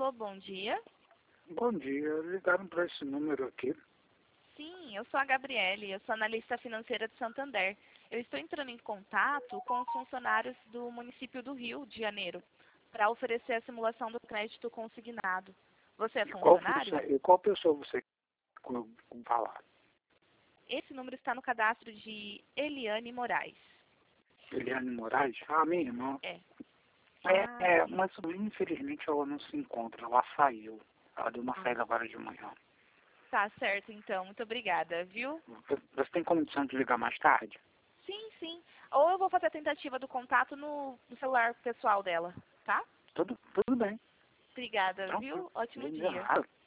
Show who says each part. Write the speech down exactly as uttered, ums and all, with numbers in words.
Speaker 1: Alô, bom dia.
Speaker 2: Bom dia, ligaram para esse número aqui.
Speaker 1: Sim, eu sou a Gabriele, eu sou analista financeira de Santander. Eu estou entrando em contato com os funcionários do município do Rio de Janeiro para oferecer a simulação do crédito consignado. Você é
Speaker 2: E qual,
Speaker 1: funcionário?
Speaker 2: funcio- e qual pessoa você quer falar?
Speaker 1: Esse número está no cadastro de Eliane Moraes.
Speaker 2: Eliane Moraes? Ah, minha irmã.
Speaker 1: É.
Speaker 2: É,
Speaker 1: Ah,
Speaker 2: é, mas infelizmente ela não se encontra, ela saiu. Ela deu uma
Speaker 1: ah,
Speaker 2: saída agora de manhã.
Speaker 1: tá certo então, muito obrigada, viu?
Speaker 2: Você você tem condição de ligar mais tarde?
Speaker 1: Sim, sim. Ou eu vou fazer a tentativa do contato no, no celular pessoal dela, tá?
Speaker 2: Tudo, tudo bem.
Speaker 1: Obrigada,
Speaker 2: Tranquilo.
Speaker 1: viu? Ótimo
Speaker 2: De
Speaker 1: dia.
Speaker 2: nada.